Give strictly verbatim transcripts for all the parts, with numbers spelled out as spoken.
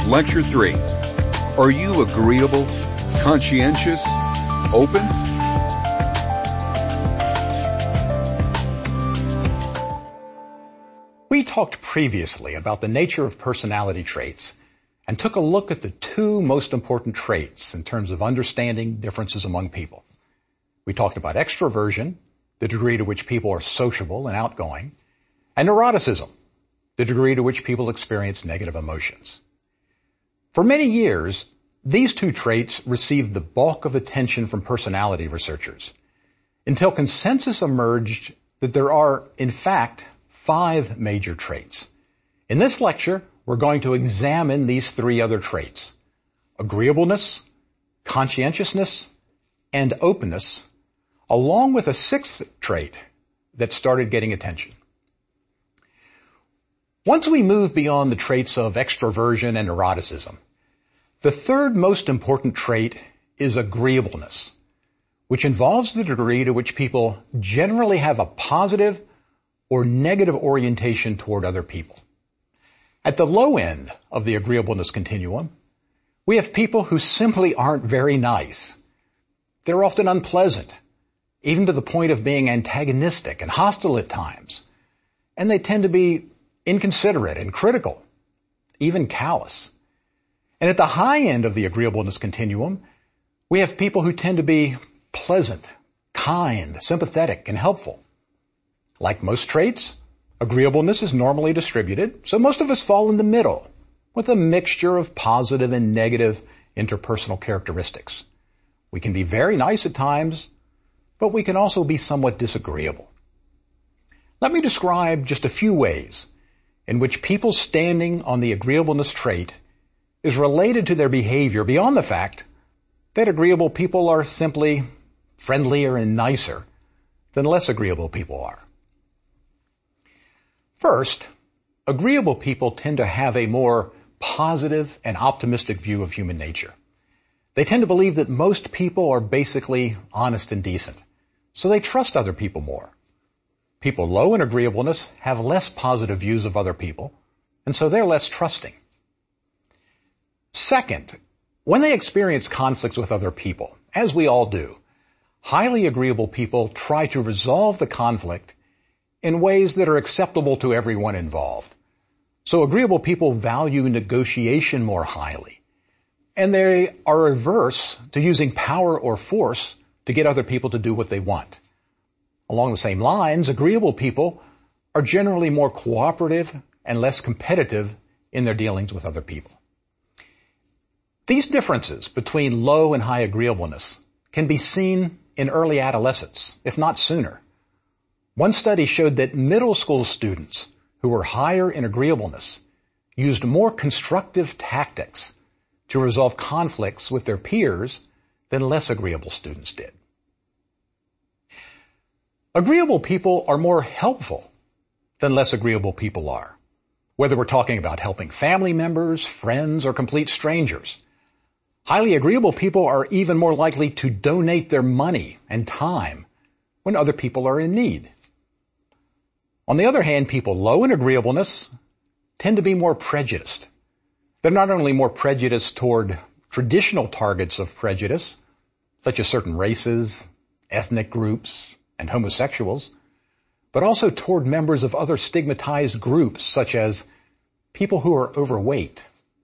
Lecture three. Are you agreeable, conscientious, open? We talked previously about the nature of personality traits and took a look at the two most important traits in terms of understanding differences among people. We talked about extroversion, the degree to which people are sociable and outgoing, and neuroticism, the degree to which people experience negative emotions. For many years, these two traits received the bulk of attention from personality researchers, until consensus emerged that there are, in fact, five major traits. In this lecture, we're going to examine these three other traits: agreeableness, conscientiousness, and openness, along with a sixth trait that started getting attention. Once we move beyond the traits of extroversion and neuroticism, the third most important trait is agreeableness, which involves the degree to which people generally have a positive or negative orientation toward other people. At the low end of the agreeableness continuum, we have people who simply aren't very nice. They're often unpleasant, even to the point of being antagonistic and hostile at times. And they tend to be inconsiderate and critical, even callous. And at the high end of the agreeableness continuum, we have people who tend to be pleasant, kind, sympathetic, and helpful. Like most traits, agreeableness is normally distributed, so most of us fall in the middle, with a mixture of positive and negative interpersonal characteristics. We can be very nice at times, but we can also be somewhat disagreeable. Let me describe just a few ways in which people standing on the agreeableness trait is related to their behavior beyond the fact that agreeable people are simply friendlier and nicer than less agreeable people are. First, agreeable people tend to have a more positive and optimistic view of human nature. They tend to believe that most people are basically honest and decent, so they trust other people more. People low in agreeableness have less positive views of other people, and so they're less trusting. Second, when they experience conflicts with other people, as we all do, highly agreeable people try to resolve the conflict in ways that are acceptable to everyone involved. So agreeable people value negotiation more highly, and they are averse to using power or force to get other people to do what they want. Along the same lines, agreeable people are generally more cooperative and less competitive in their dealings with other people. These differences between low and high agreeableness can be seen in early adolescence, if not sooner. One study showed that middle school students who were higher in agreeableness used more constructive tactics to resolve conflicts with their peers than less agreeable students did. Agreeable people are more helpful than less agreeable people are, whether we're talking about helping family members, friends, or complete strangers. Highly agreeable people are even more likely to donate their money and time when other people are in need. On the other hand, people low in agreeableness tend to be more prejudiced. They're not only more prejudiced toward traditional targets of prejudice, such as certain races, ethnic groups, and homosexuals, but also toward members of other stigmatized groups, such as people who are overweight.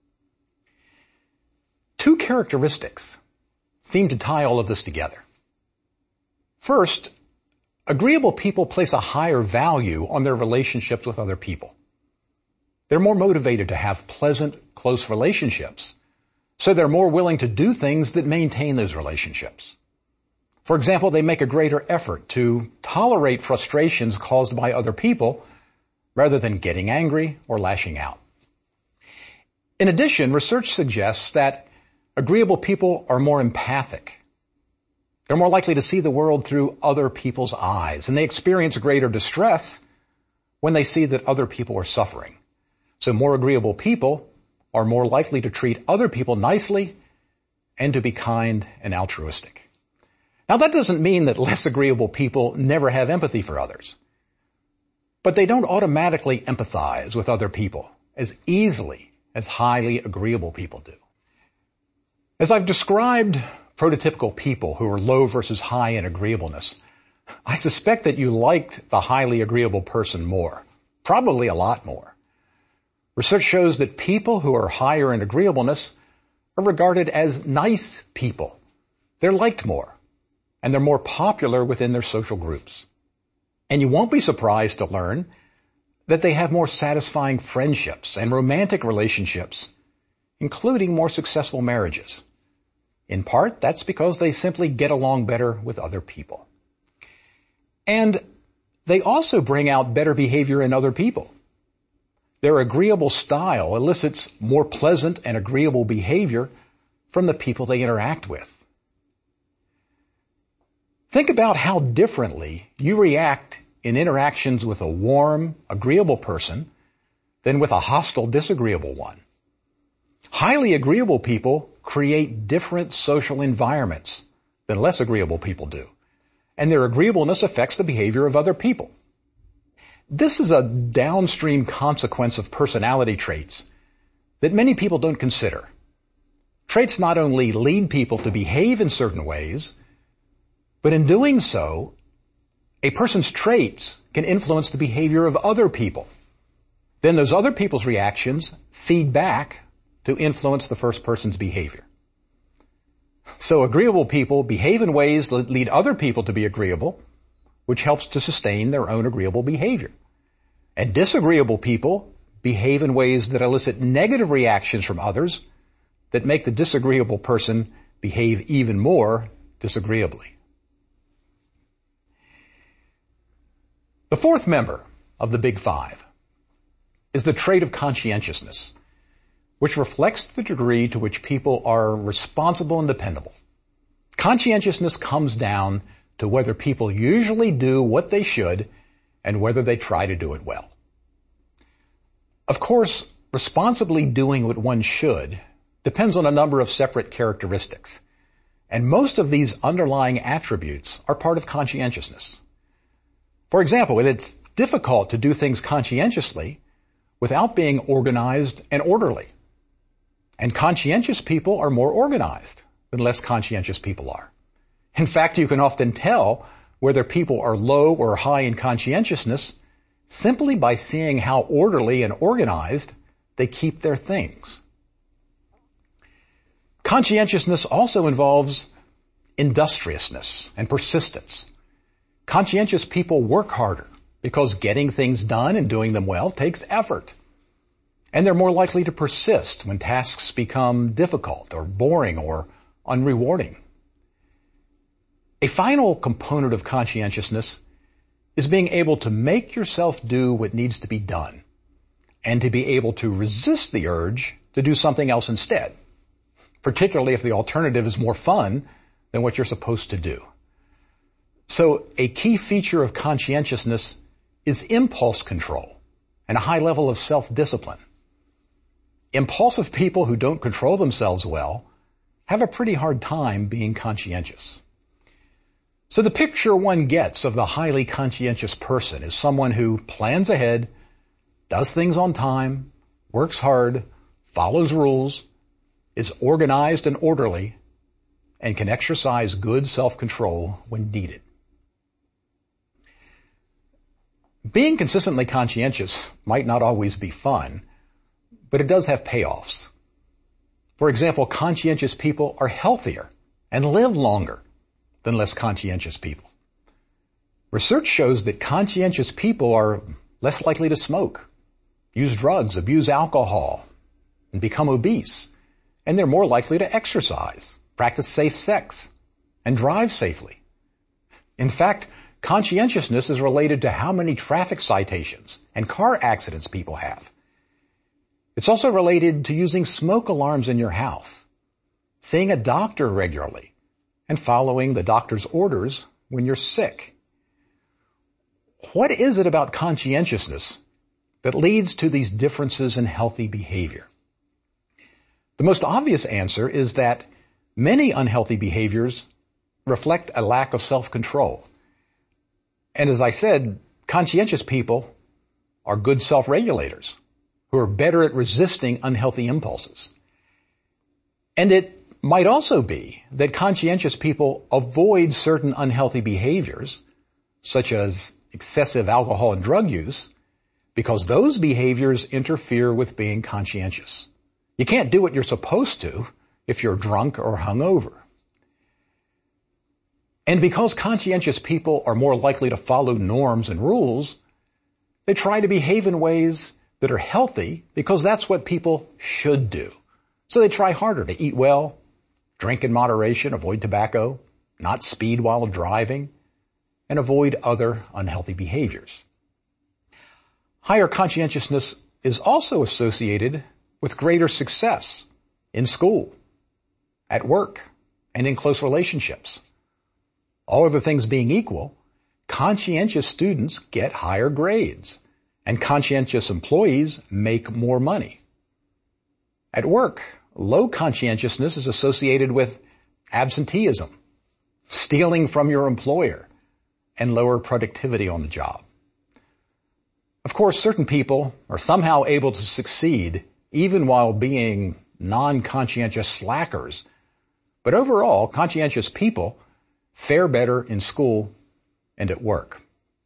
Two characteristics seem to tie all of this together. First, agreeable people place a higher value on their relationships with other people. They're more motivated to have pleasant, close relationships, so they're more willing to do things that maintain those relationships. For example, they make a greater effort to tolerate frustrations caused by other people rather than getting angry or lashing out. In addition, research suggests that agreeable people are more empathic. They're more likely to see the world through other people's eyes, and they experience greater distress when they see that other people are suffering. So more agreeable people are more likely to treat other people nicely and to be kind and altruistic. Now, that doesn't mean that less agreeable people never have empathy for others, but they don't automatically empathize with other people as easily as highly agreeable people do. As I've described prototypical people who are low versus high in agreeableness, I suspect that you liked the highly agreeable person more, probably a lot more. Research shows that people who are higher in agreeableness are regarded as nice people. They're liked more, and they're more popular within their social groups. And you won't be surprised to learn that they have more satisfying friendships and romantic relationships, including more successful marriages. In part, that's because they simply get along better with other people. And they also bring out better behavior in other people. Their agreeable style elicits more pleasant and agreeable behavior from the people they interact with. Think about how differently you react in interactions with a warm, agreeable person than with a hostile, disagreeable one. Highly agreeable people create different social environments than less agreeable people do, and their agreeableness affects the behavior of other people. This is a downstream consequence of personality traits that many people don't consider. Traits not only lead people to behave in certain ways, but in doing so, a person's traits can influence the behavior of other people. Then those other people's reactions feed back to influence the first person's behavior. So agreeable people behave in ways that lead other people to be agreeable, which helps to sustain their own agreeable behavior. And disagreeable people behave in ways that elicit negative reactions from others that make the disagreeable person behave even more disagreeably. The fourth member of the Big Five is the trait of conscientiousness, which reflects the degree to which people are responsible and dependable. Conscientiousness comes down to whether people usually do what they should and whether they try to do it well. Of course, responsibly doing what one should depends on a number of separate characteristics, and most of these underlying attributes are part of conscientiousness. For example, it's difficult to do things conscientiously without being organized and orderly. And conscientious people are more organized than less conscientious people are. In fact, you can often tell whether people are low or high in conscientiousness simply by seeing how orderly and organized they keep their things. Conscientiousness also involves industriousness and persistence. Conscientious people work harder because getting things done and doing them well takes effort. And they're more likely to persist when tasks become difficult or boring or unrewarding. A final component of conscientiousness is being able to make yourself do what needs to be done and to be able to resist the urge to do something else instead, particularly if the alternative is more fun than what you're supposed to do. So a key feature of conscientiousness is impulse control and a high level of self-discipline. Impulsive people who don't control themselves well have a pretty hard time being conscientious. So the picture one gets of the highly conscientious person is someone who plans ahead, does things on time, works hard, follows rules, is organized and orderly, and can exercise good self-control when needed. Being consistently conscientious might not always be fun, but it does have payoffs. For example, conscientious people are healthier and live longer than less conscientious people. Research shows that conscientious people are less likely to smoke, use drugs, abuse alcohol, and become obese, and they're more likely to exercise, practice safe sex, and drive safely. In fact, conscientiousness is related to how many traffic citations and car accidents people have. It's also related to using smoke alarms in your house, seeing a doctor regularly, and following the doctor's orders when you're sick. What is it about conscientiousness that leads to these differences in healthy behavior? The most obvious answer is that many unhealthy behaviors reflect a lack of self-control. And as I said, conscientious people are good self-regulators who are better at resisting unhealthy impulses. And it might also be that conscientious people avoid certain unhealthy behaviors, such as excessive alcohol and drug use, because those behaviors interfere with being conscientious. You can't do what you're supposed to if you're drunk or hungover. And because conscientious people are more likely to follow norms and rules, they try to behave in ways that are healthy because that's what people should do. So they try harder to eat well, drink in moderation, avoid tobacco, not speed while driving, and avoid other unhealthy behaviors. Higher conscientiousness is also associated with greater success in school, at work, and in close relationships. All other things being equal, conscientious students get higher grades, and conscientious employees make more money. At work, low conscientiousness is associated with absenteeism, stealing from your employer, and lower productivity on the job. Of course, certain people are somehow able to succeed even while being non-conscientious slackers. But overall, conscientious people fare better in school and at work.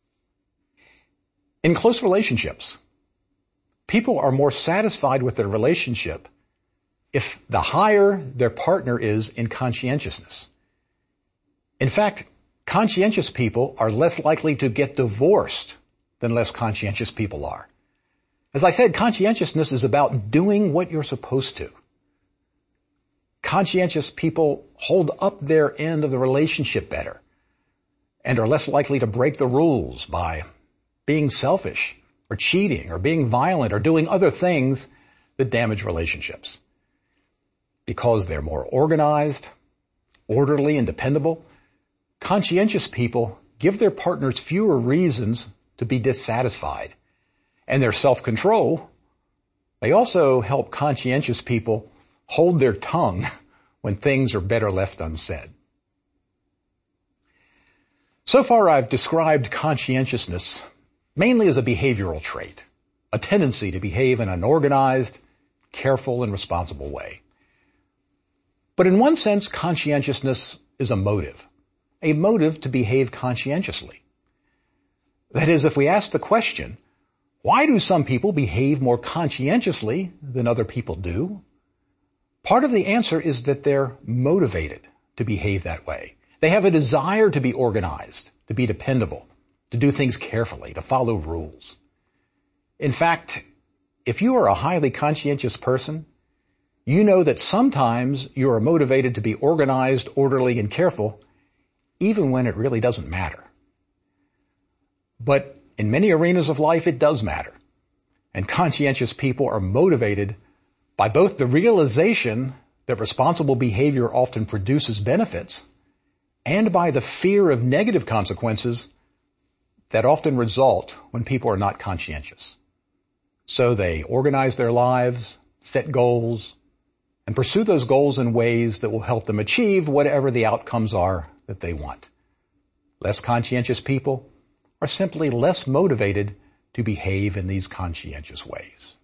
In close relationships, people are more satisfied with their relationship if the higher their partner is in conscientiousness. In fact, conscientious people are less likely to get divorced than less conscientious people are. As I said, conscientiousness is about doing what you're supposed to. Conscientious people hold up their end of the relationship better and are less likely to break the rules by being selfish or cheating or being violent or doing other things that damage relationships. Because they're more organized, orderly, and dependable, conscientious people give their partners fewer reasons to be dissatisfied. And their self-control, they also help conscientious people hold their tongue when things are better left unsaid. So far I've described conscientiousness mainly as a behavioral trait, a tendency to behave in an organized, careful, and responsible way. But in one sense, conscientiousness is a motive, a motive to behave conscientiously. That is, if we ask the question, why do some people behave more conscientiously than other people do? Part of the answer is that they're motivated to behave that way. They have a desire to be organized, to be dependable, to do things carefully, to follow rules. In fact, if you are a highly conscientious person, you know that sometimes you are motivated to be organized, orderly, and careful, even when it really doesn't matter. But in many arenas of life, it does matter. And conscientious people are motivated by both the realization that responsible behavior often produces benefits and by the fear of negative consequences that often result when people are not conscientious. So they organize their lives, set goals, and pursue those goals in ways that will help them achieve whatever the outcomes are that they want. Less conscientious people are simply less motivated to behave in these conscientious ways.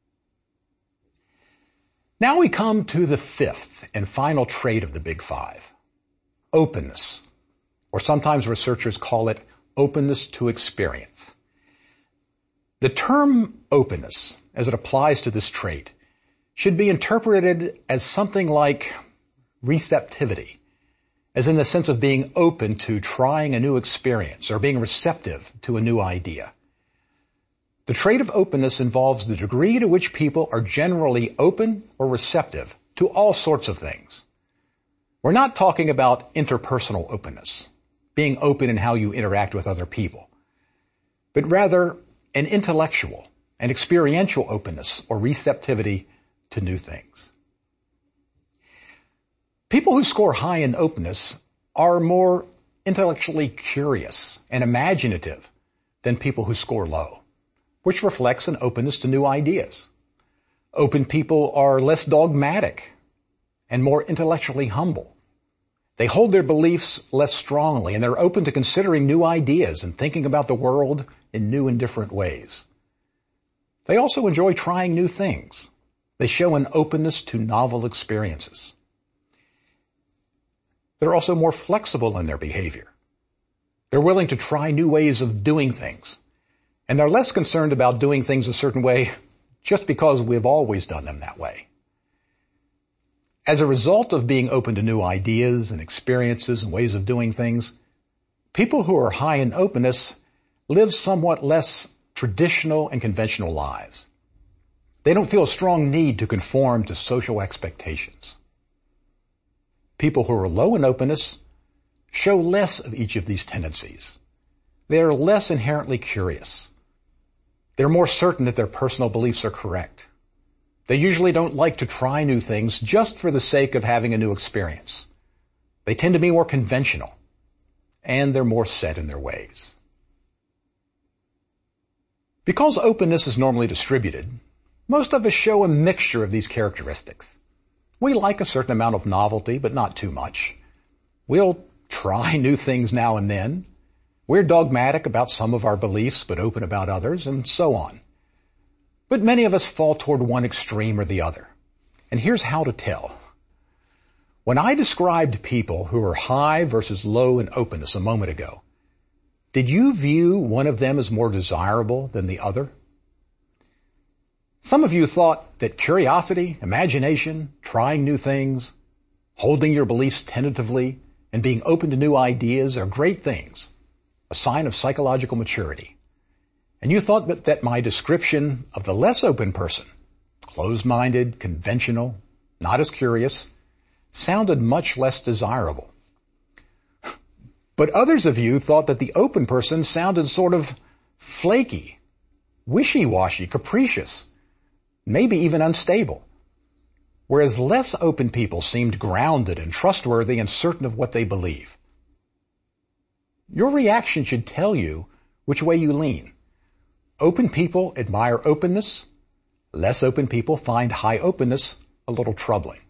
Now we come to the fifth and final trait of the Big Five, openness, or sometimes researchers call it openness to experience. The term openness, as it applies to this trait, should be interpreted as something like receptivity, as in the sense of being open to trying a new experience or being receptive to a new idea. The trait of openness involves the degree to which people are generally open or receptive to all sorts of things. We're not talking about interpersonal openness, being open in how you interact with other people, but rather an intellectual and experiential openness or receptivity to new things. People who score high in openness are more intellectually curious and imaginative than people who score low, which reflects an openness to new ideas. Open people are less dogmatic and more intellectually humble. They hold their beliefs less strongly, and they're open to considering new ideas and thinking about the world in new and different ways. They also enjoy trying new things. They show an openness to novel experiences. They're also more flexible in their behavior. They're willing to try new ways of doing things. And they're less concerned about doing things a certain way just because we've always done them that way. As a result of being open to new ideas and experiences and ways of doing things, people who are high in openness live somewhat less traditional and conventional lives. They don't feel a strong need to conform to social expectations. People who are low in openness show less of each of these tendencies. They are less inherently curious. They're more certain that their personal beliefs are correct. They usually don't like to try new things just for the sake of having a new experience. They tend to be more conventional, and they're more set in their ways. Because openness is normally distributed, most of us show a mixture of these characteristics. We like a certain amount of novelty, but not too much. We'll try new things now and then. We're dogmatic about some of our beliefs, but open about others, and so on. But many of us fall toward one extreme or the other. And here's how to tell. When I described people who are high versus low in openness a moment ago, did you view one of them as more desirable than the other? Some of you thought that curiosity, imagination, trying new things, holding your beliefs tentatively, and being open to new ideas are great things, a sign of psychological maturity. And you thought that, that my description of the less open person, closed-minded, conventional, not as curious, sounded much less desirable. But others of you thought that the open person sounded sort of flaky, wishy-washy, capricious, maybe even unstable, whereas less open people seemed grounded and trustworthy and certain of what they believe. Your reaction should tell you which way you lean. Open people admire openness. Less open people find high openness a little troubling.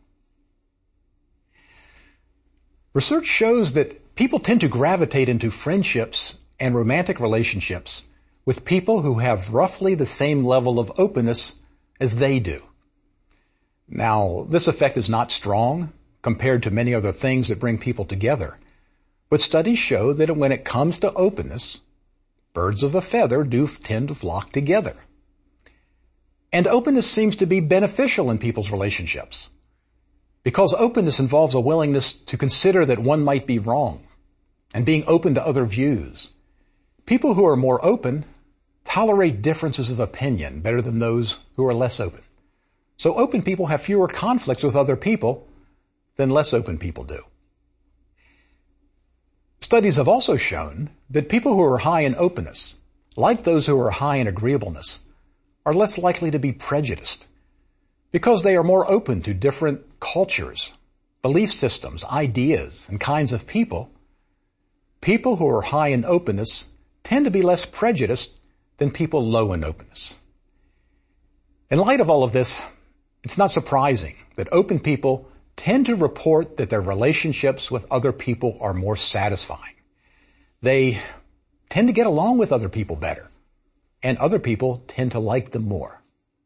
Research shows that people tend to gravitate into friendships and romantic relationships with people who have roughly the same level of openness as they do. Now, this effect is not strong compared to many other things that bring people together, but studies show that when it comes to openness, birds of a feather do tend to flock together. And openness seems to be beneficial in people's relationships, because openness involves a willingness to consider that one might be wrong and being open to other views. People who are more open tolerate differences of opinion better than those who are less open. So open people have fewer conflicts with other people than less open people do. Studies have also shown that people who are high in openness, like those who are high in agreeableness, are less likely to be prejudiced because they are more open to different cultures, belief systems, ideas, and kinds of people. People who are high in openness tend to be less prejudiced than people low in openness. In light of all of this, it's not surprising that open people tend to report that their relationships with other people are more satisfying. They tend to get along with other people better, and other people tend to like them more.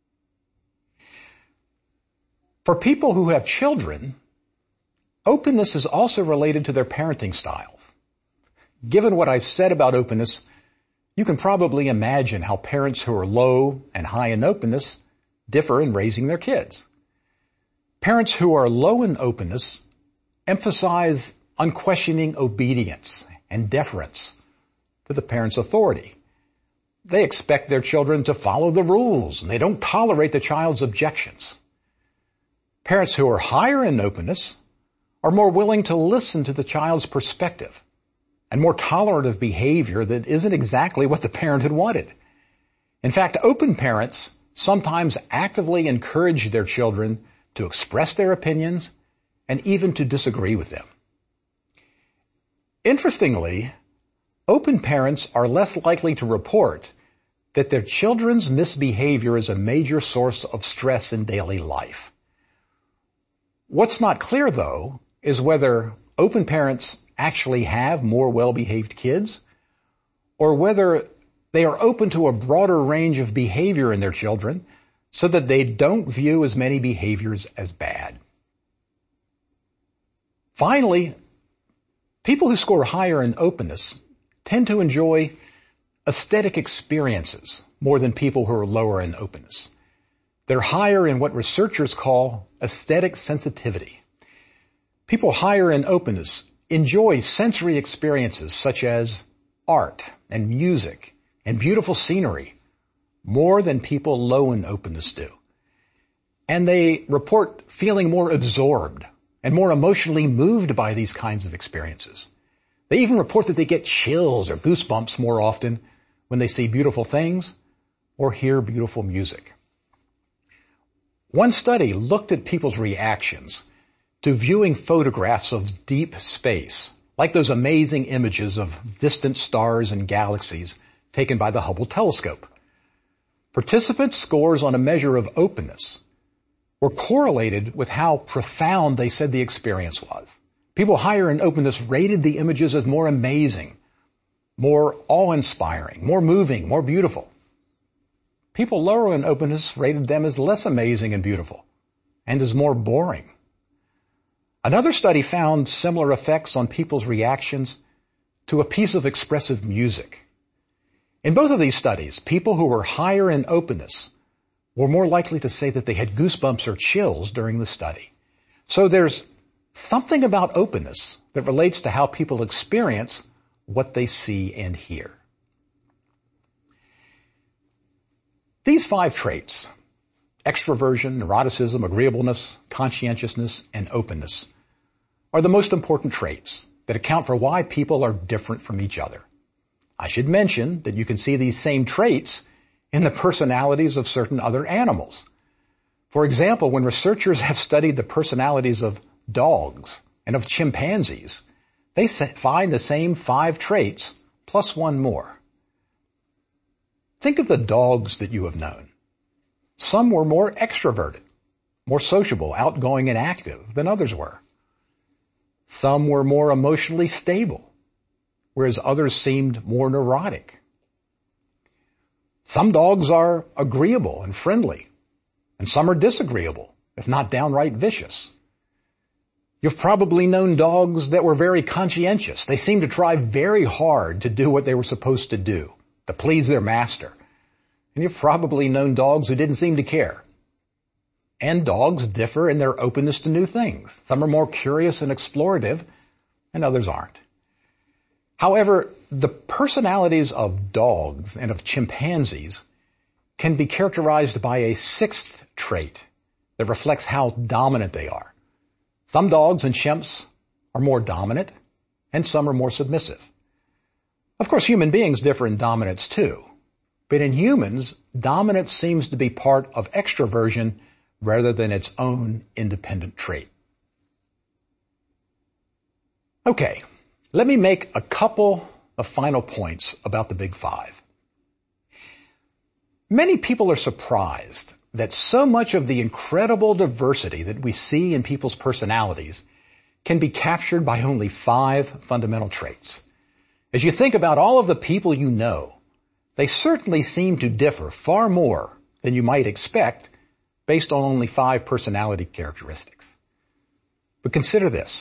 For people who have children, openness is also related to their parenting styles. Given what I've said about openness, you can probably imagine how parents who are low and high in openness differ in raising their kids. Parents who are low in openness emphasize unquestioning obedience and deference to the parent's authority. They expect their children to follow the rules, and they don't tolerate the child's objections. Parents who are higher in openness are more willing to listen to the child's perspective and more tolerant of behavior that isn't exactly what the parent had wanted. In fact, open parents sometimes actively encourage their children to express their opinions and even to disagree with them. Interestingly, open parents are less likely to report that their children's misbehavior is a major source of stress in daily life. What's not clear, though, is whether open parents actually have more well-behaved kids or whether They are open to a broader range of behavior in their children so that they don't view as many behaviors as bad. Finally, people who score higher in openness tend to enjoy aesthetic experiences more than people who are lower in openness. They're higher in what researchers call aesthetic sensitivity. People higher in openness enjoy sensory experiences such as art and music and beautiful scenery more than people low in openness do. And they report feeling more absorbed and more emotionally moved by these kinds of experiences. They even report that they get chills or goosebumps more often when they see beautiful things or hear beautiful music. One study looked at people's reactions to viewing photographs of deep space, like those amazing images of distant stars and galaxies taken by the Hubble telescope. Participants' scores on a measure of openness were correlated with how profound they said the experience was. People higher in openness rated the images as more amazing, more awe-inspiring, more moving, more beautiful. People lower in openness rated them as less amazing and beautiful, and as more boring. Another study found similar effects on people's reactions to a piece of expressive music. In both of these studies, people who were higher in openness were more likely to say that they had goosebumps or chills during the study. So there's something about openness that relates to how people experience what they see and hear. These five traits, extroversion, neuroticism, agreeableness, conscientiousness, and openness, are the most important traits that account for why people are different from each other. I should mention that you can see these same traits in the personalities of certain other animals. For example, when researchers have studied the personalities of dogs and of chimpanzees, they find the same five traits plus one more. Think of the dogs that you have known. Some were more extroverted, more sociable, outgoing, and active than others were. Some were more emotionally stable, whereas others seemed more neurotic. Some dogs are agreeable and friendly, and some are disagreeable, if not downright vicious. You've probably known dogs that were very conscientious. They seemed to try very hard to do what they were supposed to do, to please their master. And you've probably known dogs who didn't seem to care. And dogs differ in their openness to new things. Some are more curious and explorative, and others aren't. However, the personalities of dogs and of chimpanzees can be characterized by a sixth trait that reflects how dominant they are. Some dogs and chimps are more dominant, and some are more submissive. Of course, human beings differ in dominance too, but in humans, dominance seems to be part of extroversion rather than its own independent trait. Okay, let me make a couple of final points about the Big Five. Many people are surprised that so much of the incredible diversity that we see in people's personalities can be captured by only five fundamental traits. As you think about all of the people you know, they certainly seem to differ far more than you might expect based on only five personality characteristics. But consider this.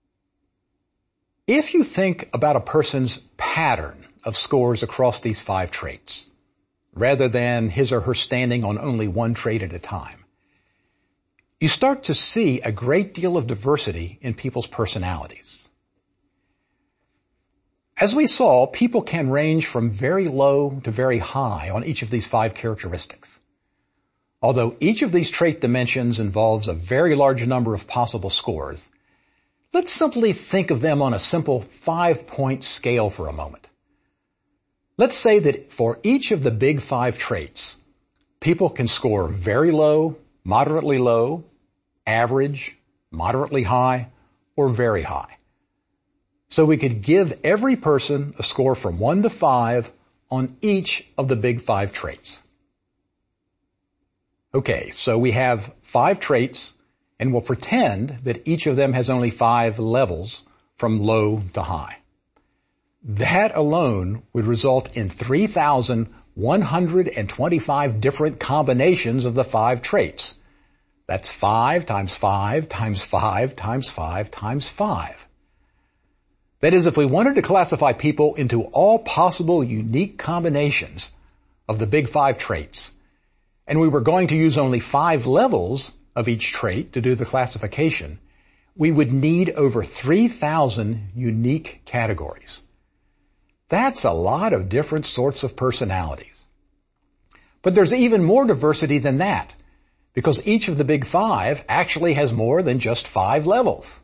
If you think about a person's pattern of scores across these five traits, rather than his or her standing on only one trait at a time, you start to see a great deal of diversity in people's personalities. As we saw, people can range from very low to very high on each of these five characteristics. Although each of these trait dimensions involves a very large number of possible scores, let's simply think of them on a simple five-point scale for a moment. Let's say that for each of the big five traits, people can score very low, moderately low, average, moderately high, or very high. So we could give every person a score from one to five on each of the big five traits. Okay, so we have five traits, and we'll pretend that each of them has only five levels from low to high. That alone would result in three thousand one hundred twenty-five different combinations of the five traits. That's five times five times five times five times five. That is, if we wanted to classify people into all possible unique combinations of the big five traits, and we were going to use only five levels of each trait to do the classification, we would need over three thousand unique categories. That's a lot of different sorts of personalities. But there's even more diversity than that, because each of the big five actually has more than just five levels.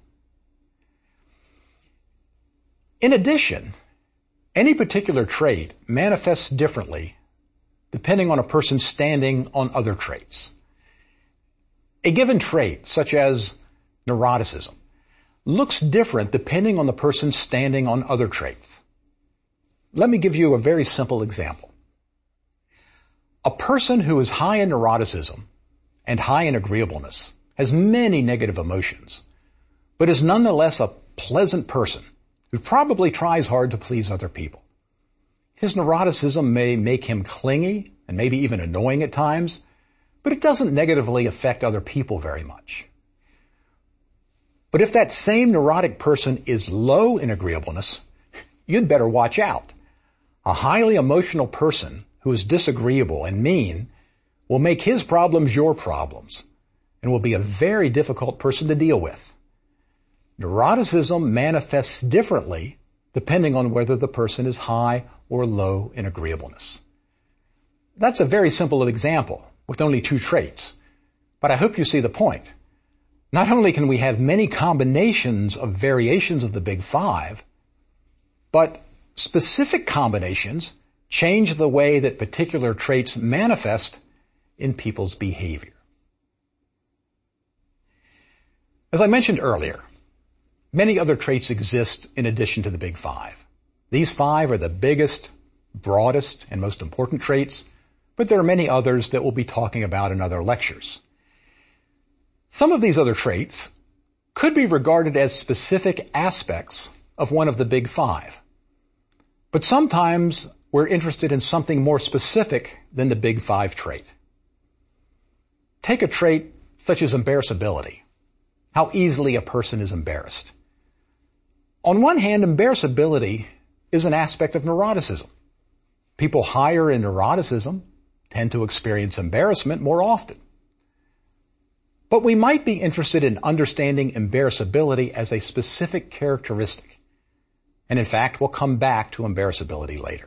In addition, any particular trait manifests differently depending on a person's standing on other traits. A given trait, such as neuroticism, looks different depending on the person's standing on other traits. Let me give you a very simple example. A person who is high in neuroticism and high in agreeableness has many negative emotions, but is nonetheless a pleasant person who probably tries hard to please other people. His neuroticism may make him clingy and maybe even annoying at times, but it doesn't negatively affect other people very much. But if that same neurotic person is low in agreeableness, you'd better watch out. A highly emotional person who is disagreeable and mean will make his problems your problems and will be a very difficult person to deal with. Neuroticism manifests differently depending on whether the person is high or low in agreeableness. That's a very simple example with only two traits, but I hope you see the point. Not only can we have many combinations of variations of the big five, but specific combinations change the way that particular traits manifest in people's behavior. As I mentioned earlier, many other traits exist in addition to the big five. These five are the biggest, broadest, and most important traits, but there are many others that we'll be talking about in other lectures. Some of these other traits could be regarded as specific aspects of one of the big five. But sometimes we're interested in something more specific than the big five trait. Take a trait such as embarrassability, how easily a person is embarrassed. On one hand, embarrassability is an aspect of neuroticism. People higher in neuroticism tend to experience embarrassment more often. But we might be interested in understanding embarrassability as a specific characteristic. And in fact, we'll come back to embarrassability later.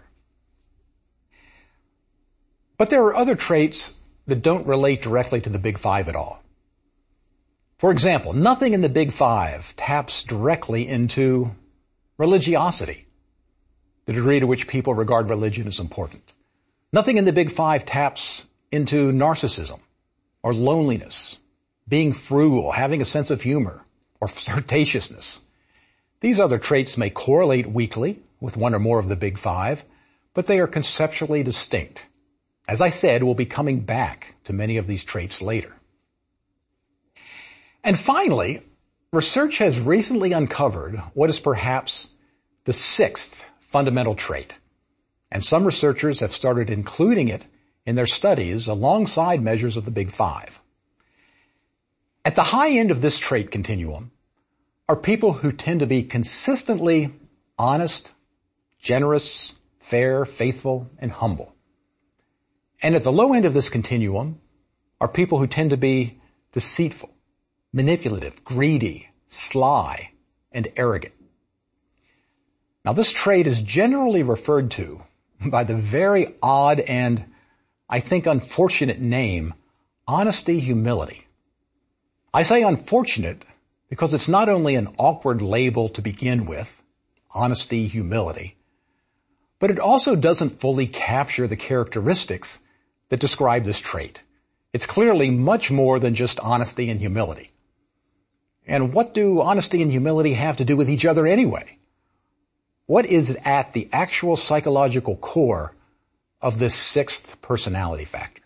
But there are other traits that don't relate directly to the big five at all. For example, nothing in the big five taps directly into religiosity, the degree to which people regard religion as important. Nothing in the big five taps into narcissism or loneliness, being frugal, having a sense of humor, or flirtatiousness. These other traits may correlate weakly with one or more of the big five, but they are conceptually distinct. As I said, we'll be coming back to many of these traits later. And finally, research has recently uncovered what is perhaps the sixth fundamental trait, and some researchers have started including it in their studies alongside measures of the big five. At the high end of this trait continuum are people who tend to be consistently honest, generous, fair, faithful, and humble. And at the low end of this continuum are people who tend to be deceitful, manipulative, greedy, sly, and arrogant. Now, this trait is generally referred to by the very odd and, I think, unfortunate name, honesty humility. I say unfortunate because it's not only an awkward label to begin with, honesty humility, but it also doesn't fully capture the characteristics that describe this trait. It's clearly much more than just honesty and humility. And what do honesty and humility have to do with each other anyway? What is at the actual psychological core of this sixth personality factor?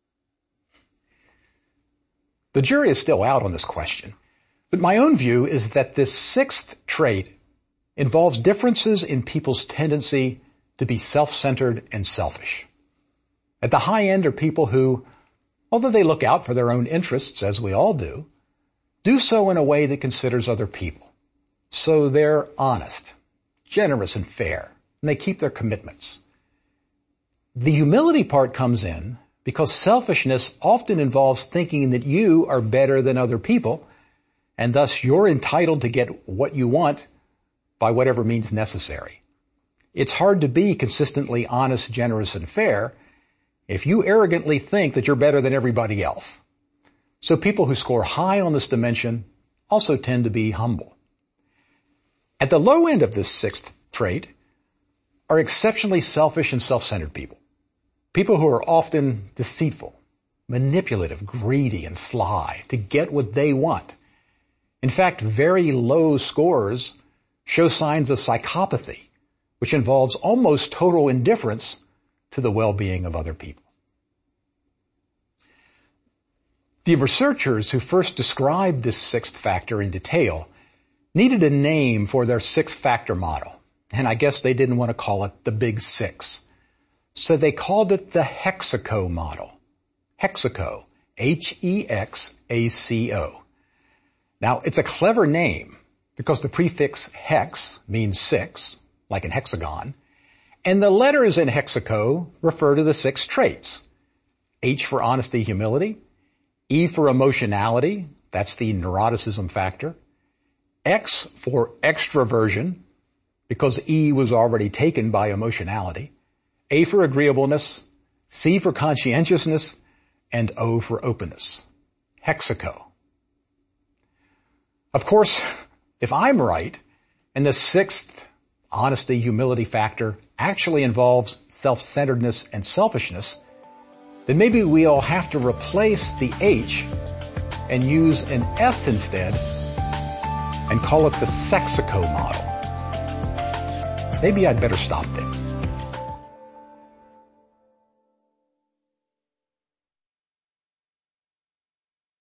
The jury is still out on this question, but my own view is that this sixth trait involves differences in people's tendency to be self-centered and selfish. At the high end are people who, although they look out for their own interests, as we all do, do so in a way that considers other people. So they're honest, generous, and fair, and they keep their commitments. The humility part comes in because selfishness often involves thinking that you are better than other people, and thus you're entitled to get what you want by whatever means necessary. It's hard to be consistently honest, generous, and fair if you arrogantly think that you're better than everybody else. So people who score high on this dimension also tend to be humble. At the low end of this sixth trait are exceptionally selfish and self-centered people. People who are often deceitful, manipulative, greedy, and sly to get what they want. In fact, very low scores show signs of psychopathy, which involves almost total indifference to the well-being of other people. The researchers who first described this sixth factor in detail needed a name for their six-factor model, and I guess they didn't want to call it the Big Six. So they called it the Hexaco model. Hexaco. H E X A C O. Now, it's a clever name because the prefix hex means six, like an hexagon, and the letters in Hexaco refer to the six traits. H for honesty, humility. E for emotionality. That's the neuroticism factor. X for extroversion, because E was already taken by emotionality. A for agreeableness, C for conscientiousness, and O for openness. Hexaco. Of course, if I'm right, and the sixth honesty, humility factor actually involves self-centeredness and selfishness, then maybe we all have to replace the H and use an S instead and call it the Sexico model. Maybe I'd better stop there.